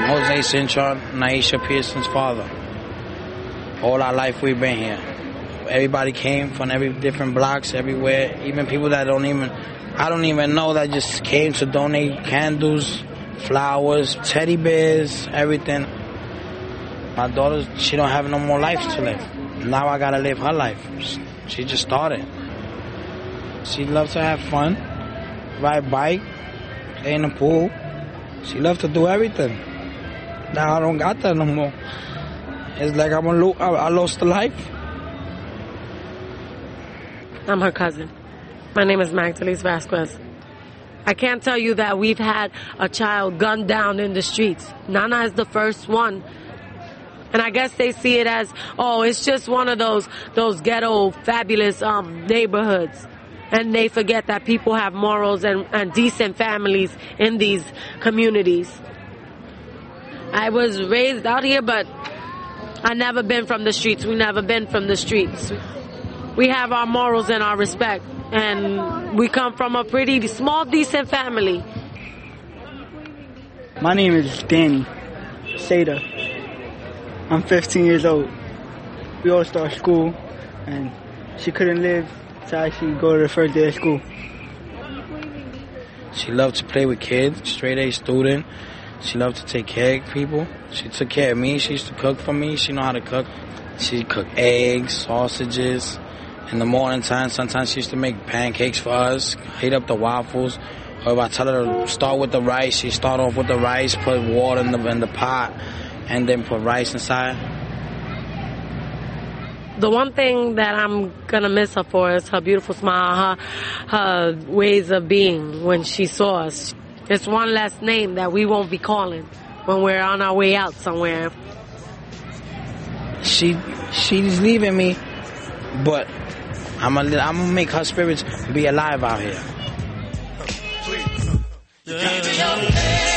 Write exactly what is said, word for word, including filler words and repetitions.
Jose Cintron, Naisha Pearson's father. All our life we've been here. Everybody came from every different blocks, everywhere. Even people that don't even, I don't even know, that just came to donate candles, flowers, teddy bears, everything. My daughter, she don't have no more life to live. Now I gotta live her life. She just started. She loves to have fun, ride bike, play in the pool. She loves to do everything. Now I don't got that no more. It's like I'm a lo- I lost a life. I'm her cousin. My name is Magdalene Vasquez. I can't tell you that we've had a child gunned down in the streets. Nana is the first one. And I guess they see it as, oh, it's just one of those those ghetto, fabulous um, neighborhoods. And they forget that people have morals and, and decent families in these communities. I was raised out here, but I never been from the streets. We never been from the streets. We have our morals and our respect. And we come from a pretty small, decent family. My name is Danny Seda. I'm fifteen years old. We all start school, and she couldn't live to actually go to the first day of school. She loved to play with kids, straight A student. She loved to take care of people. She took care of me. She used to cook for me. She know how to cook. She cooked eggs, sausages. In the morning time, sometimes she used to make pancakes for us, heat up the waffles. Or if I tell her to start with the rice, she start off with the rice, put water in the, in the pot, and then put rice inside. The one thing that I'm going to miss her for is her beautiful smile, her, her ways of being when she saw us. It's one less name that we won't be calling when we're on our way out somewhere. She She's leaving me, but I'm going I'm to make her spirits be alive out here. Yeah.